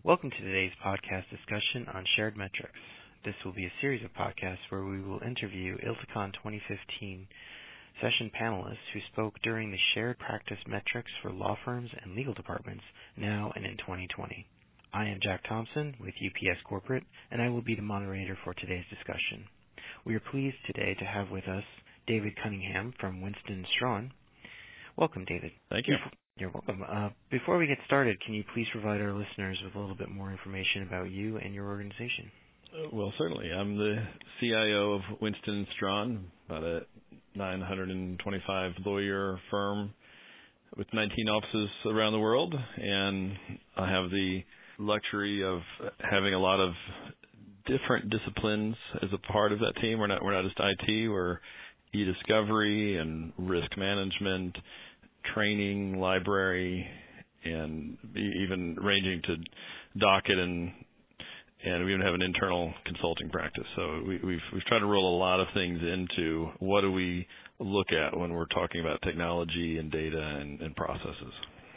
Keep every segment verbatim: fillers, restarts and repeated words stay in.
Welcome to today's podcast discussion on shared metrics. This will be a series of podcasts where we will interview ILTACON twenty fifteen session panelists who spoke during the Shared Practice Metrics for Law Firms and Legal Departments now and in twenty twenty. I am Jack Thompson with U P S Corporate, and I will be the moderator for today's discussion. We are pleased today to have with us David Cunningham from Winston Strawn. Welcome, David. Thank you. You're welcome. Uh, before we get started, can you please provide our listeners with a little bit more information about you and your organization? Uh, well, certainly. I'm the C I O of Winston Strawn, about a nine hundred twenty-five lawyer firm with nineteen offices around the world, and I have the luxury of having a lot of different disciplines as a part of that team. We're not we're not just I T. We're e-discovery and risk management, training, library, and even ranging to docket, and and we even have an internal consulting practice. So we, we've we've tried to roll a lot of things into what do we look at when we're talking about technology and data and, and processes.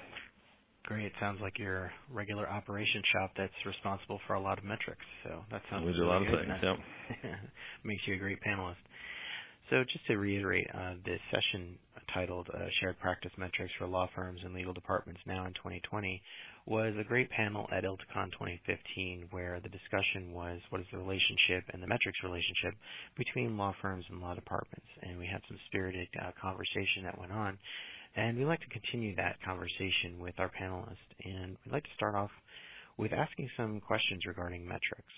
Great. Sounds like you're a regular operation shop that's responsible for a lot of metrics. So that sounds we do really a lot good. of things. Yep. Makes you a great panelist. So just to reiterate, uh, this session titled uh, Shared Practice Metrics for Law Firms and Legal Departments Now in twenty twenty was a great panel at ILTACON twenty fifteen, where the discussion was what is the relationship and the metrics relationship between law firms and law departments. And we had some spirited uh, conversation that went on. And we'd like to continue that conversation with our panelists. And we'd like to start off with asking some questions regarding metrics.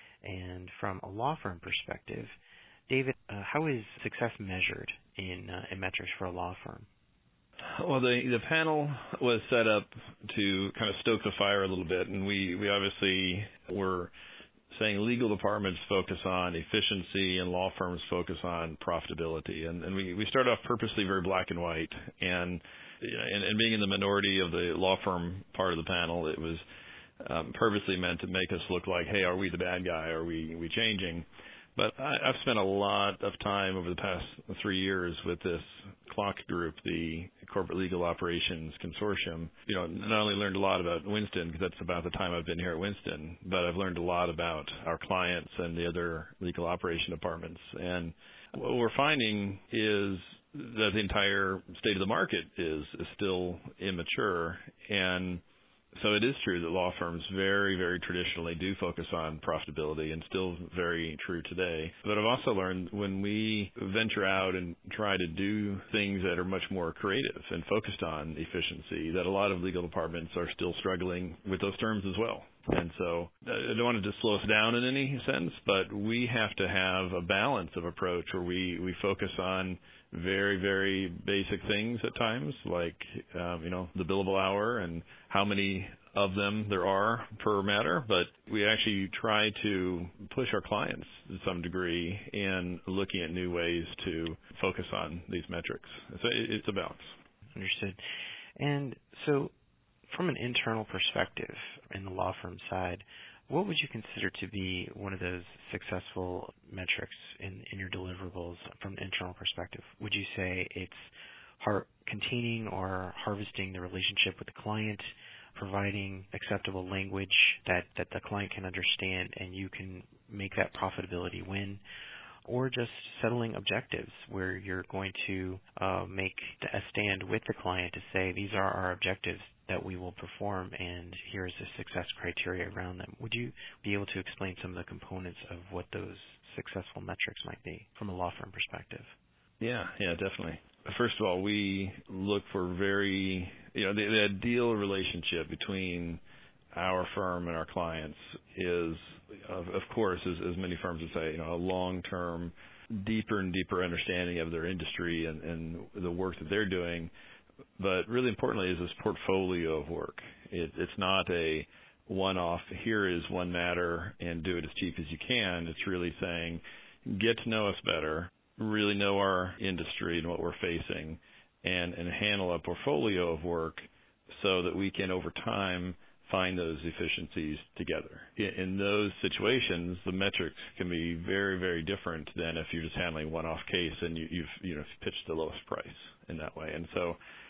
And from a law firm perspective, David, uh, how is success measured in, uh, in metrics for a law firm? Well, the the panel was set up to kind of stoke the fire a little bit, and we, we obviously were saying legal departments focus on efficiency and law firms focus on profitability. And, and we, we started off purposely very black and white, and, and, and being in the minority of the law firm part of the panel, it was um, purposely meant to make us look like, hey, are we the bad guy? Are we, are we changing? But I, I've spent a lot of time over the past three years with this C L O C group, the Corporate Legal Operations Consortium. You know, not only learned a lot about Winston, because that's about the time I've been here at Winston, but I've learned a lot about our clients and the other legal operation departments. And what we're finding is that the entire state of the market is, is still immature, and so it is true that law firms very, very traditionally do focus on profitability, and still very true today. But I've also learned when we venture out and try to do things that are much more creative and focused on efficiency, that a lot of legal departments are still struggling with those terms as well. And so I don't want to just slow us down in any sense, but we have to have a balance of approach where we, we focus on very, very basic things at times, like, um, you know, the billable hour and how many of them there are per matter. But we actually try to push our clients to some degree in looking at new ways to focus on these metrics. So it's a balance. Understood. And so from an internal perspective in the law firm side, what would you consider to be one of those successful metrics in, in your deliverables from an internal perspective? Would you say it's har- containing or harvesting the relationship with the client, providing acceptable language that, that the client can understand and you can make that profitability win, or just settling objectives where you're going to uh, make a stand with the client to say these are our objectives that we will perform, and here's the success criteria around them. Would you be able to explain some of the components of what those successful metrics might be from a law firm perspective? Yeah, yeah, definitely. First of all, we look for very, you know, the, the ideal relationship between our firm and our clients is, of, of course, as, as many firms would say, you know, a long-term, deeper and deeper understanding of their industry and, and the work that they're doing. But really importantly is this portfolio of work. It, it's not a one-off, here is one matter and do it as cheap as you can. It's really saying, get to know us better, really know our industry and what we're facing, and, and handle a portfolio of work so that we can, over time, find those efficiencies together. In, in those situations, the metrics can be very, very different than if you're just handling one-off case and you, you've you know pitched the lowest price in that way. And so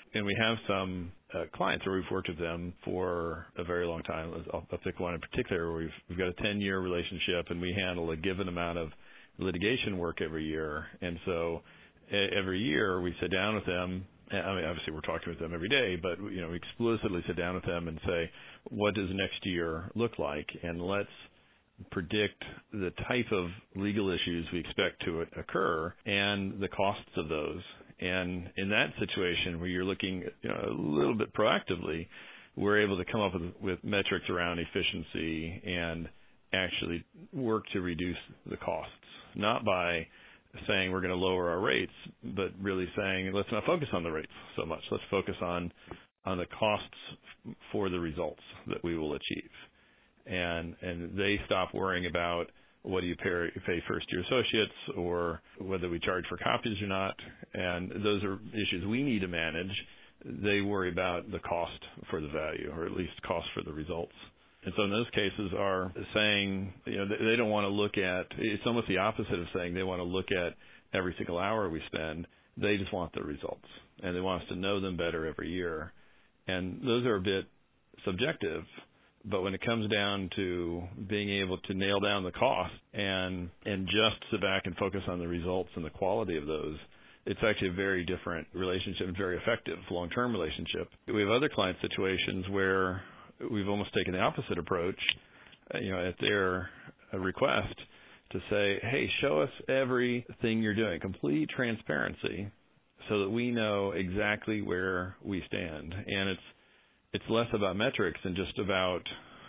And we have some uh, clients where we've worked with them for a very long time. I'll, I'll pick one in particular where we've, we've got a ten-year relationship, and we handle a given amount of litigation work every year. And so every year we sit down with them. I mean, obviously we're talking with them every day, but you know, we explicitly sit down with them and say, what does next year look like? And let's predict the type of legal issues we expect to occur and the costs of those. And in that situation where you're looking, you know, a little bit proactively, we're able to come up with, with metrics around efficiency and actually work to reduce the costs, not by saying we're going to lower our rates, but really saying let's not focus on the rates so much. Let's focus on on the costs for the results that we will achieve. And and they stop worrying about what do you pay, pay first-year associates or whether we charge for copies or not. And those are issues we need to manage. They worry about the cost for the value, or at least cost for the results. And so in those cases are saying, you know, they don't want to look at, it's almost the opposite of saying they want to look at every single hour we spend. They just want the results, and they want us to know them better every year. And those are a bit subjective, but when it comes down to being able to nail down the cost and and just sit back and focus on the results and the quality of those, it's actually a very different relationship and very effective long-term relationship. We have other client situations where we've almost taken the opposite approach, you know, at their request to say, hey, show us everything you're doing, complete transparency, so that we know exactly where we stand. And it's it's less about metrics and just about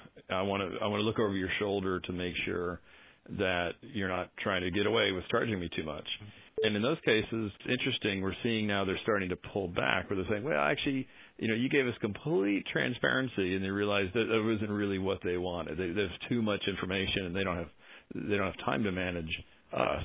I want to I want to look over your shoulder to make sure that you're not trying to get away with charging me too much. And in those cases, it's interesting, we're seeing now they're starting to pull back, where they're saying, well, actually, you know, you gave us complete transparency, and they realized that it wasn't really what they wanted. They, there's too much information, and they don't have they don't have time to manage us.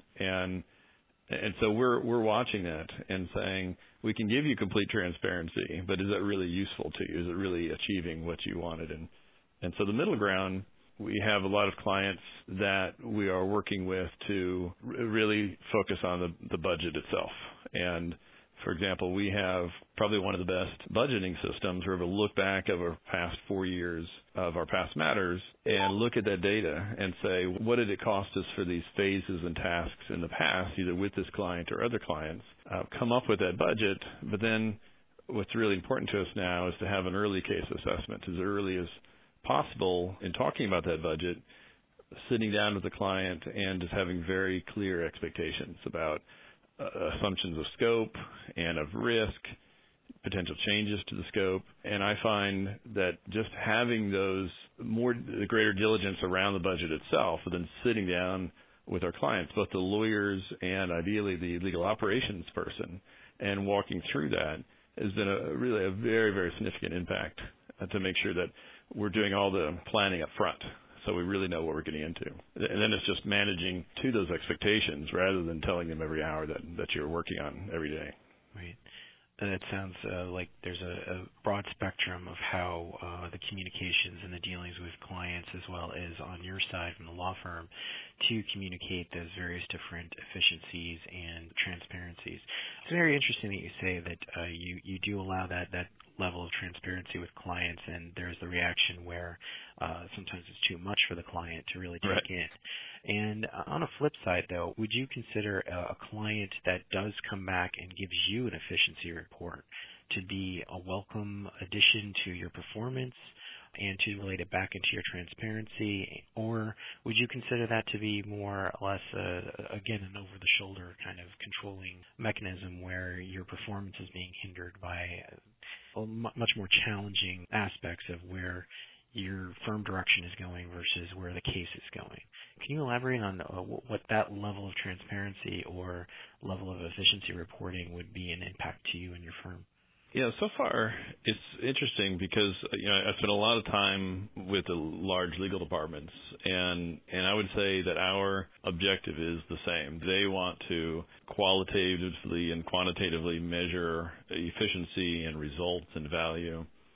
And and so we're we're watching that and saying, we can give you complete transparency, but is that really useful to you? Is it really achieving what you wanted? And and so the middle ground, we have a lot of clients that we are working with to really focus on the, the budget itself. And for example, we have probably one of the best budgeting systems. We're able to look back over past four years of our past matters and look at that data and say, what did it cost us for these phases and tasks in the past, either with this client or other clients, uh, come up with that budget. But then what's really important to us now is to have an early case assessment as early as possible in talking about that budget, sitting down with the client and just having very clear expectations about uh, assumptions of scope and of risk, potential changes to the scope. And I find that just having those more, the greater diligence around the budget itself, and then sitting down with our clients, both the lawyers and ideally the legal operations person, and walking through that has been a really a very, very significant impact uh, to make sure that we're doing all the planning up front, so we really know what we're getting into. And then it's just managing to those expectations rather than telling them every hour that, that you're working on every day. Right. And it sounds uh, like there's a, a broad spectrum of how uh, the communications and the dealings with clients, as well as on your side from the law firm, to communicate those various different efficiencies and transparencies. It's very interesting that you say that uh, you, you do allow that, that level of transparency with clients, and there's the reaction where uh, sometimes it's too much for the client to really take right. in. And on a flip side, though, would you consider a client that does come back and gives you an efficiency report to be a welcome addition to your performance and to relate it back into your transparency? Or would you consider that to be more or less, a, again, an over-the-shoulder kind of controlling mechanism where your performance is being hindered by uh, much more challenging aspects of where your firm direction is going versus where the case is going? Can you elaborate on uh, what that level of transparency or level of efficiency reporting would be an impact to you and your firm? Yeah, so far it's interesting because, you know, I spent a lot of time with the large legal departments, and and I would say that our objective is the same. They want to qualitatively and quantitatively measure efficiency and results and value.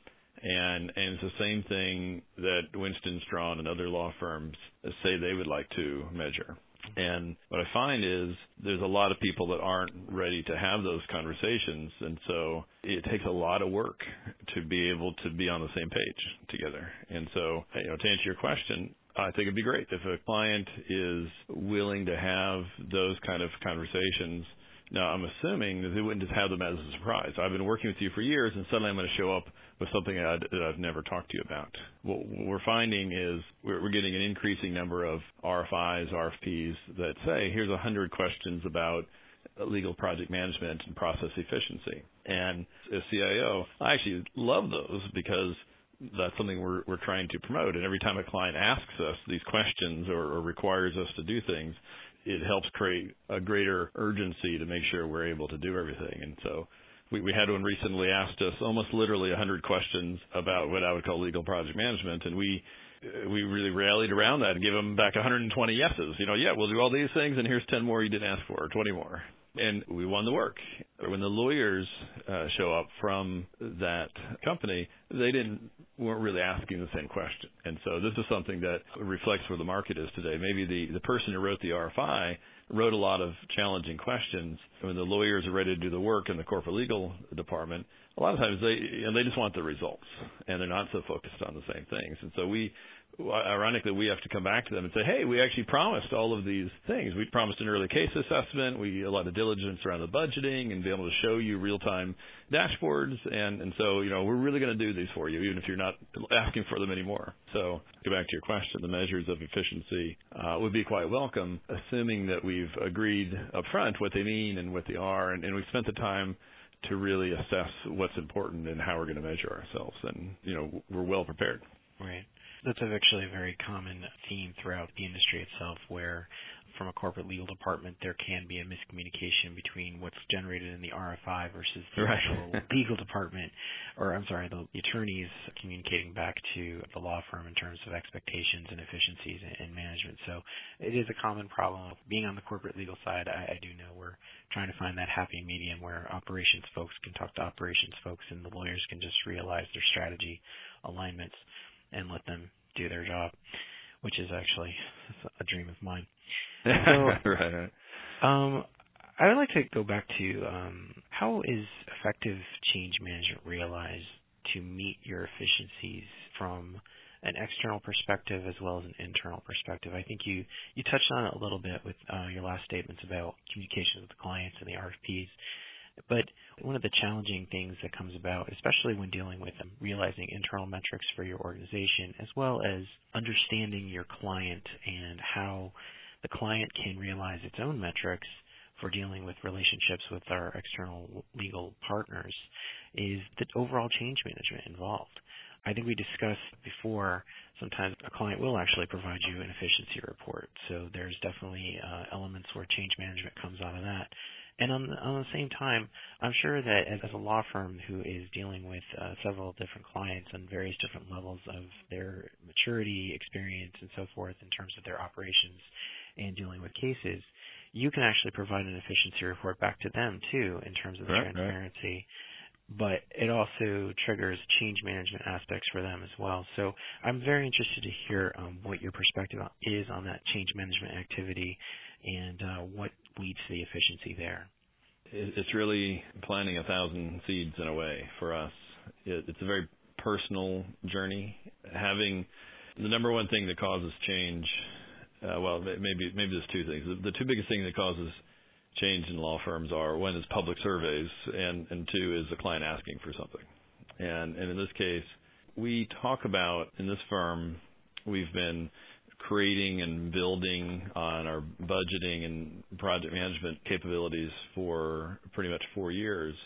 And, and it's the same thing that Winston Strawn and other law firms say they would like to measure. And what I find is there's a lot of people that aren't ready to have those conversations, and so it takes a lot of work to be able to be on the same page together. And so, you know, to answer your question, I think it'd be great if a client is willing to have those kind of conversations. Now, I'm assuming that they wouldn't just have them as a surprise. I've been working with you for years, and suddenly I'm going to show up with something I'd, that I've never talked to you about. What we're finding is we're, we're getting an increasing number of R F Is, R F Ps that say, here's one hundred questions about legal project management and process efficiency. And as C I O, I actually love those because that's something we're, we're trying to promote. And every time a client asks us these questions or, or requires us to do things, it helps create a greater urgency to make sure we're able to do everything. And so we, we had one recently asked us almost literally one hundred questions about what I would call legal project management, and we we really rallied around that and gave them back one hundred twenty yeses. You know, yeah, we'll do all these things, and here's ten more you didn't ask for, or twenty more. And we won the work. When the lawyers uh, show up from that company, they didn't weren't really asking the same question. And so this is something that reflects where the market is today. Maybe the, the person who wrote the R F I wrote a lot of challenging questions. When the lawyers are ready to do the work in the corporate legal department, a lot of times they you know, they just want the results, and they're not so focused on the same things. And so we ironically, we have to come back to them and say, hey, we actually promised all of these things. We promised an early case assessment. We a lot of diligence around the budgeting and be able to show you real-time dashboards. And, and so, you know, we're really going to do these for you, even if you're not asking for them anymore. So go back to your question, the measures of efficiency uh, would be quite welcome, assuming that we've agreed up front what they mean and what they are, and, and we've spent the time to really assess what's important and how we're going to measure ourselves. And, you know, we're well prepared. Right. That's actually a very common theme throughout the industry itself, where from a corporate legal department there can be a miscommunication between what's generated in the R F I versus the right. actual legal department, or I'm sorry, the attorneys communicating back to the law firm in terms of expectations and efficiencies and management. So it is a common problem. Being on the corporate legal side, I, I do know we're trying to find that happy medium where operations folks can talk to operations folks and the lawyers can just realize their strategy alignments and let them do their job, which is actually a dream of mine. So, right. um, I would like to go back to um, how is effective change management realized to meet your efficiencies from an external perspective as well as an internal perspective? I think you, you touched on it a little bit with uh, your last statements about communication with the clients and the R F Ps. But one of the challenging things that comes about, especially when dealing with um, realizing internal metrics for your organization, as well as understanding your client and how the client can realize its own metrics for dealing with relationships with our external legal partners, is the overall change management involved. I think we discussed before, sometimes a client will actually provide you an efficiency report. So there's definitely uh, elements where change management comes out of that. And on the, on the same time, I'm sure that as, as a law firm who is dealing with uh, several different clients on various different levels of their maturity, experience, and so forth in terms of their operations and dealing with cases, you can actually provide an efficiency report back to them, too, in terms of the right, transparency. Right. But it also triggers change management aspects for them as well. So I'm very interested to hear um, what your perspective is on that change management activity and uh, what leads to the efficiency there. It's really planting a thousand seeds in a way for us. It's a very personal journey. Having the number one thing that causes change, uh, well, maybe maybe there's two things. The two biggest things that causes change in law firms are, one is public surveys, and, and two is the client asking for something. And, and in this case, we talk about, in this firm, we've been creating and building on our budgeting and project management capabilities for pretty much four years.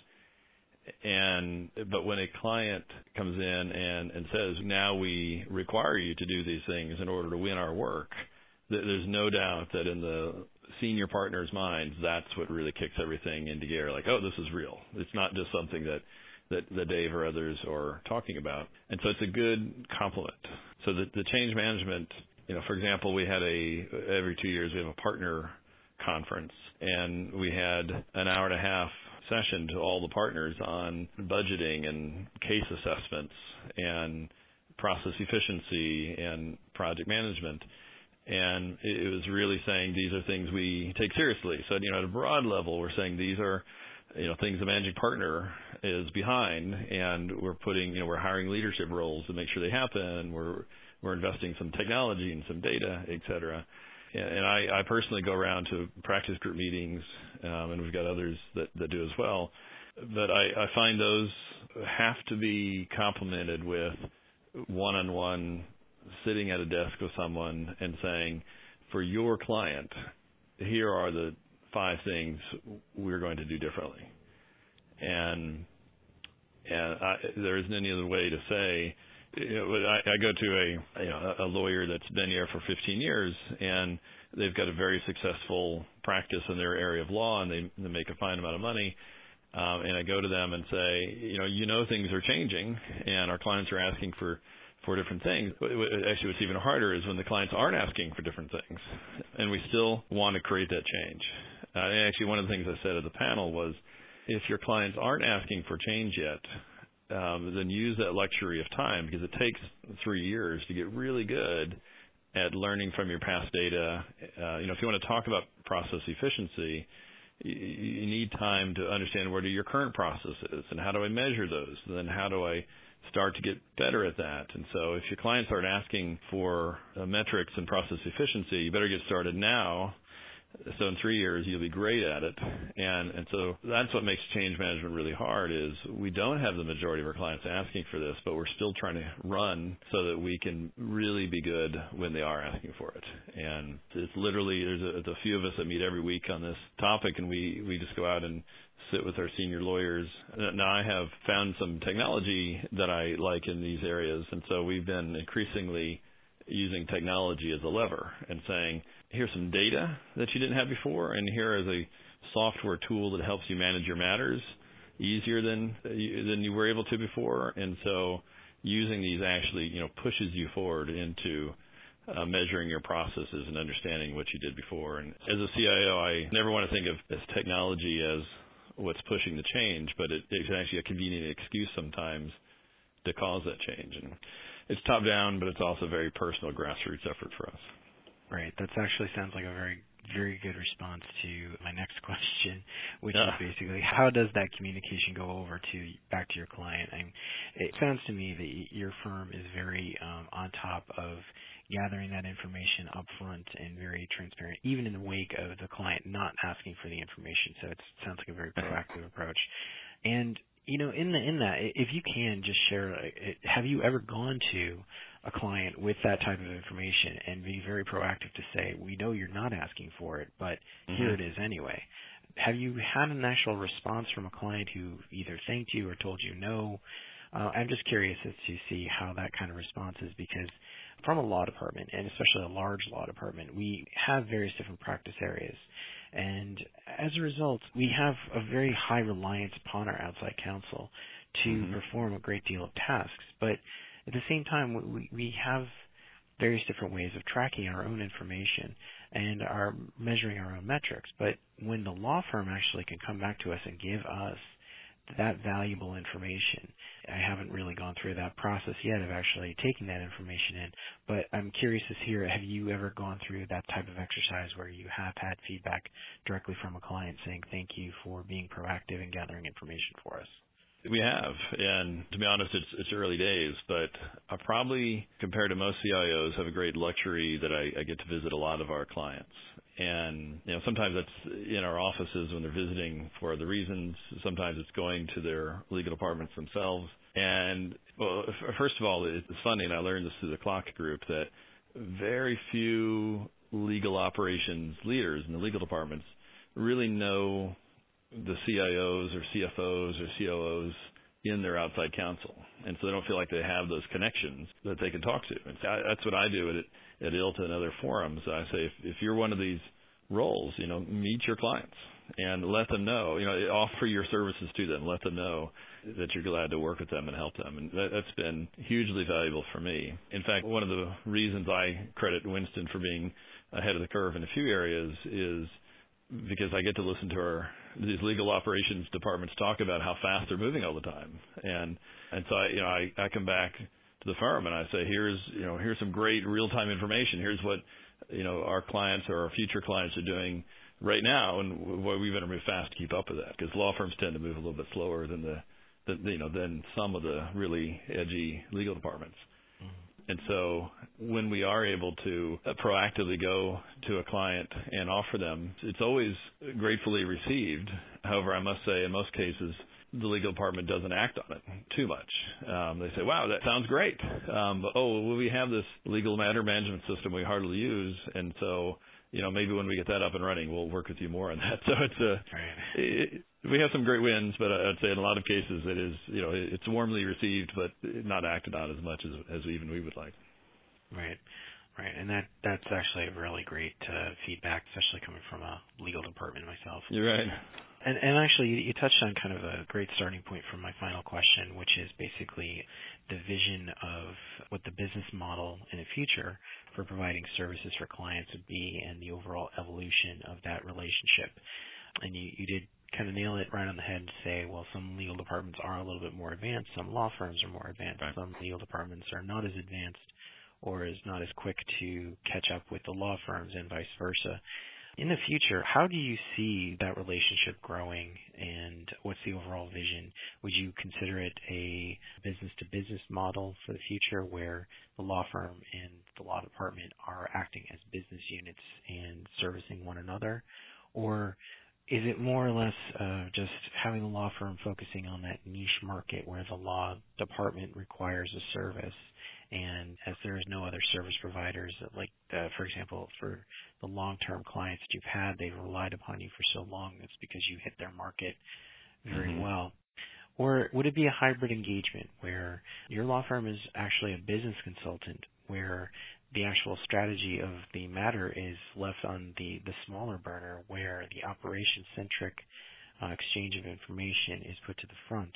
And but when a client comes in and, and says, now we require you to do these things in order to win our work, th- there's no doubt that in the senior partners' minds, that's what really kicks everything into gear. Like, oh, this is real. It's not just something that, that, that Dave or others are talking about. And so it's a good complement. So the, the change management, you know, for example, we had a, every two years we have a partner conference, and we had an hour and a half session to all the partners on budgeting and case assessments and process efficiency and project management. And it was really saying these are things we take seriously. So, you know, at a broad level, we're saying these are, you know, things the managing partner is behind, and we're putting, you know, we're hiring leadership roles to make sure they happen. We're we're investing some technology and some data, et cetera. And I, I personally go around to practice group meetings, um, and we've got others that, that do as well. But I, I find those have to be complemented with one-on-one sitting at a desk with someone and saying, for your client, here are the five things we're going to do differently. And and I, there isn't any other way to say, you know, I, I go to a you know a lawyer that's been here for fifteen years, and they've got a very successful practice in their area of law, and they, they make a fine amount of money. Um, and I go to them and say, you know, you know things are changing, and our clients are asking for, for different things. Actually, what's even harder is when the clients aren't asking for different things, and we still want to create that change. Uh, and actually, one of the things I said at the panel was, if your clients aren't asking for change yet, um, then use that luxury of time, because it takes three years to get really good at learning from your past data. Uh, you know, if you want to talk about process efficiency, you need time to understand what are your current processes and how do I measure those, and then how do I start to get better at that. And so if your clients aren't asking for uh, metrics and process efficiency, you better get started now. So in three years, you'll be great at it. And and so that's what makes change management really hard, is we don't have the majority of our clients asking for this, but we're still trying to run so that we can really be good when they are asking for it. And it's literally, there's a, there's a few of us that meet every week on this topic, and we, we just go out and sit with our senior lawyers. Now, I have found some technology that I like in these areas, and so we've been increasingly using technology as a lever and saying, here's some data that you didn't have before, and here is a software tool that helps you manage your matters easier than than you were able to before. And so using these actually, you know, pushes you forward into uh, measuring your processes and understanding what you did before. And as a C I O, I never want to think of as technology as what's pushing the change, but it, it's actually a convenient excuse sometimes to cause that change. And it's top down, but it's also a very personal grassroots effort for us. Right. That actually sounds like a very, very good response to my next question, which Yeah. is basically, how does that communication go over to back to your client? And it sounds to me that your firm is very um, on top of gathering that information up front and very transparent, even in the wake of the client not asking for the information. So it sounds like a very proactive approach. And you know, in the in that, if you can just share, have you ever gone to a client with that type of information and be very proactive to say, we know you're not asking for it, but mm-hmm. here it is anyway? Have you had an actual response from a client who either thanked you or told you no? Uh, I'm just curious as to see how that kind of response is, because from a law department, and especially a large law department, we have various different practice areas. And as a result, we have a very high reliance upon our outside counsel to mm-hmm. perform a great deal of tasks. But at the same time, we, we have various different ways of tracking our own information and are measuring our own metrics. But when the law firm actually can come back to us and give us that valuable information, I haven't really gone through that process yet of actually taking that information in, but I'm curious to hear, have you ever gone through that type of exercise where you have had feedback directly from a client saying thank you for being proactive and gathering information for us? We have, and to be honest, it's it's early days, but I probably, compared to most C I Os, have a great luxury that I, I get to visit a lot of our clients. And, you know, sometimes that's in our offices when they're visiting for other reasons. Sometimes it's going to their legal departments themselves. And, well, first of all, it's funny, and I learned this through the Clock Group, that very few legal operations leaders in the legal departments really know the C I Os or C F Os or C O Os in their outside counsel. And so they don't feel like they have those connections that they can talk to. And so I, that's what I do at, at I L T A and other forums. I say, if, if you're one of these roles, you know, meet your clients and let them know, you know, offer your services to them, let them know that you're glad to work with them and help them. And that, that's been hugely valuable for me. In fact, one of the reasons I credit Winston for being ahead of the curve in a few areas is because I get to listen to our these legal operations departments talk about how fast they're moving all the time, and and so I, you know I, I come back to the firm and I say, here's you know here's some great real time information. Here's what you know our clients or our future clients are doing right now, and why we better move fast to keep up with that, because law firms tend to move a little bit slower than the, the you know than some of the really edgy legal departments. And so when we are able to proactively go to a client and offer them, it's always gratefully received. However, I must say in most cases, the legal department doesn't act on it too much. Um, they say, wow, that sounds great. Um, but, oh, well, we have this legal matter management system we hardly use. And so, you know, maybe when we get that up and running, we'll work with you more on that. So it's a, it, we have some great wins, but I'd say in a lot of cases it is, you know, it's warmly received, but not acted on as much as, as even we would like. Right, right, and that that's actually really great uh, feedback, especially coming from a legal department myself. You're right. And, and actually, you, you touched on kind of a great starting point for my final question, which is basically the vision of what the business model in the future for providing services for clients would be, and the overall evolution of that relationship. And you, you did kind of nail it right on the head to say, well, some legal departments are a little bit more advanced, some law firms are more advanced, right. Some legal departments are not as advanced or is not as quick to catch up with the law firms, and vice versa. In the future, how do you see that relationship growing, and what's the overall vision? Would you consider it a business-to-business model for the future, where the law firm and the law department are acting as business units and servicing one another? Or is it more or less uh, just having the law firm focusing on that niche market where the law department requires a service, and as there is no other service providers, like, uh, for example, for the long-term clients that you've had, they've relied upon you for so long, it's because you hit their market very mm-hmm. well. Or would it be a hybrid engagement where your law firm is actually a business consultant, where the actual strategy of the matter is left on the, the smaller burner, where the operation-centric uh, exchange of information is put to the front,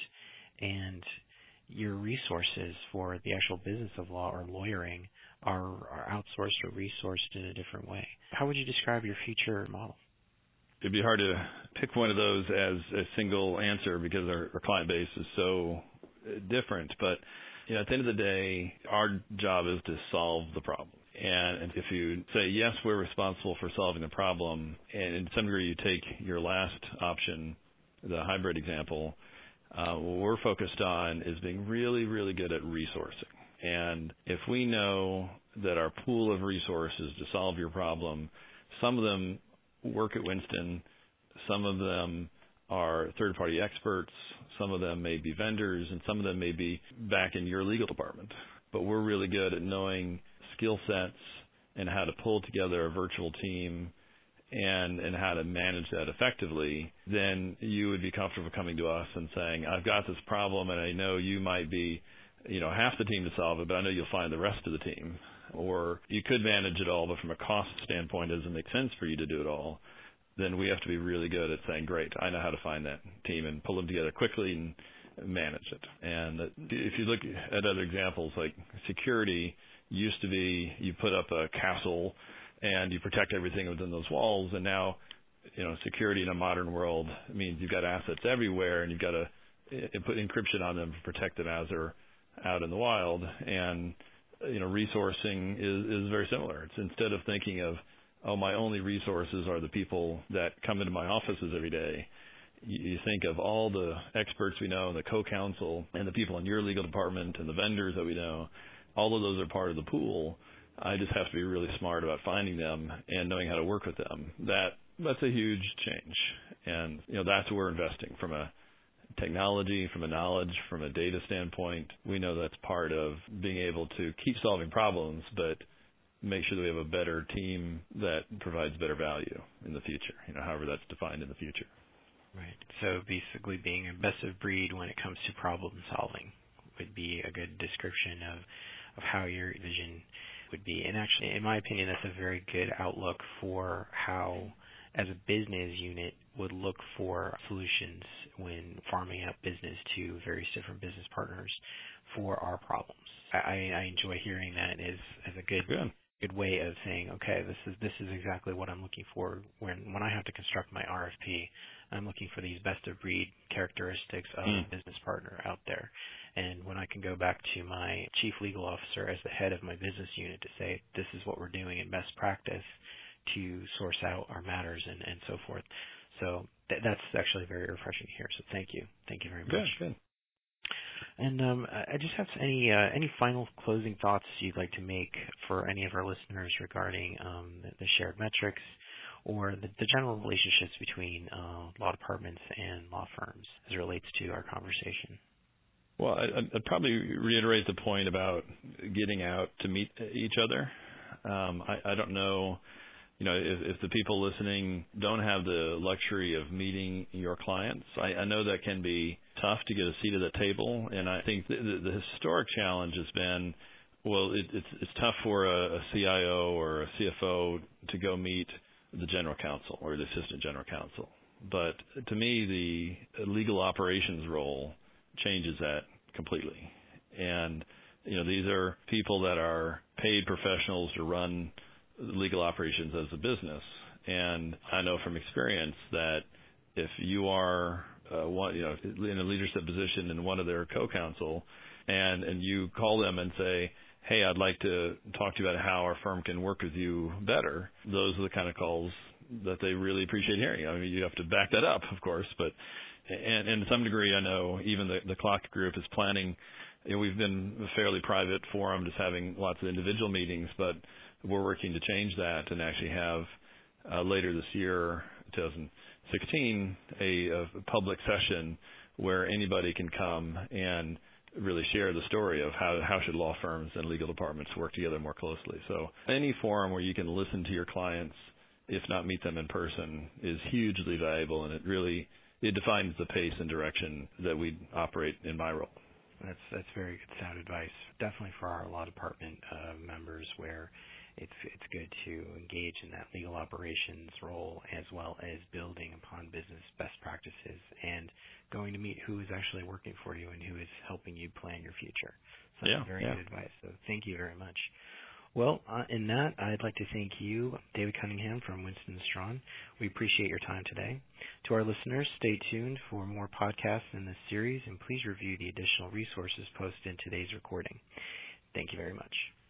and your resources for the actual business of law or lawyering are, are outsourced or resourced in a different way? How would you describe your future model? It'd be hard to pick one of those as a single answer because our, our client base is so different. But you know, at the end of the day, our job is to solve the problem. And if you say, yes, we're responsible for solving the problem, and in some degree you take your last option, the hybrid example, Uh, what we're focused on is being really, really good at resourcing. And if we know that our pool of resources to solve your problem, some of them work at Winston, some of them are third-party experts, some of them may be vendors, and some of them may be back in your legal department. But we're really good at knowing skill sets and how to pull together a virtual team and and how to manage that effectively, then you would be comfortable coming to us and saying, I've got this problem, and I know you might be, you know, half the team to solve it, but I know you'll find the rest of the team. Or you could manage it all, but from a cost standpoint, it doesn't make sense for you to do it all. Then we have to be really good at saying, great, I know how to find that team and pull them together quickly and manage it. And if you look at other examples, like security used to be you put up a castle and you protect everything within those walls. And now, you know, security in a modern world means you've got assets everywhere, and you've got to put encryption on them to protect them as they're out in the wild. And, you know, resourcing is, is very similar. It's instead of thinking of, oh, my only resources are the people that come into my offices every day, you think of all the experts we know and the co-counsel and the people in your legal department and the vendors that we know. All of those are part of the pool. I just have to be really smart about finding them and knowing how to work with them. That that's a huge change, and you know that's where we're investing from a technology, from a knowledge, from a data standpoint. We know that's part of being able to keep solving problems, but make sure that we have a better team that provides better value in the future. You know, however that's defined in the future. Right. So basically, being a best of breed when it comes to problem solving would be a good description of of how your vision would be. And actually, in my opinion, that's a very good outlook for how, as a business unit, would look for solutions when farming out business to various different business partners for our problems. I, I enjoy hearing that as, as a good, good good way of saying, okay, this is this is exactly what I'm looking for when when I have to construct my R F P. I'm looking for these best of breed characteristics of Mm. a business partner out there. And when I can go back to my chief legal officer as the head of my business unit to say, this is what we're doing in best practice to source out our matters and, and so forth. So th- that's actually very refreshing here. So thank you. Thank you very much. Good, good. And um, I I just have any uh, any final closing thoughts you'd like to make for any of our listeners regarding um, the, the shared metrics or the, the general relationships between uh, law departments and law firms as it relates to our conversation. Well, I, I'd I'd probably reiterate the point about getting out to meet each other. Um, I, I don't know, you know, if, if the people listening don't have the luxury of meeting your clients. I, I know that can be tough to get a seat at the table, and I think the, the, the historic challenge has been, well, it, it's it's tough for a, a C I O or a C F O to go meet the general counsel or the assistant general counsel. But to me, the legal operations role changes that completely. And, you know, these are people that are paid professionals to run legal operations as a business. And I know from experience that if you are uh, one, you know, in a leadership position in one of their co-counsel, and and you call them and say, hey, I'd like to talk to you about how our firm can work with you better, those are the kind of calls that they really appreciate hearing. I mean, you have to back that up, of course, but and, and to some degree, I know even the, the Clock Group is planning. You know, we've been a fairly private forum, just having lots of individual meetings, but we're working to change that and actually have uh, later this year, twenty sixteen, a, a public session where anybody can come and really share the story of how how should law firms and legal departments work together more closely. So any forum where you can listen to your clients, if not meet them in person, is hugely valuable, and it really it defines the pace and direction that we operate in my role. That's that's very good sound advice. Definitely for our law department uh, members, where it's it's good to engage in that legal operations role as well as building upon business best practices and going to meet who is actually working for you and who is helping you plan your future. So Yeah, that's very yeah. good advice. So thank you very much. Well, uh, in that, I'd like to thank you, David Cunningham from Winston and Strawn. We appreciate your time today. To our listeners, stay tuned for more podcasts in this series, and please review the additional resources posted in today's recording. Thank you very much.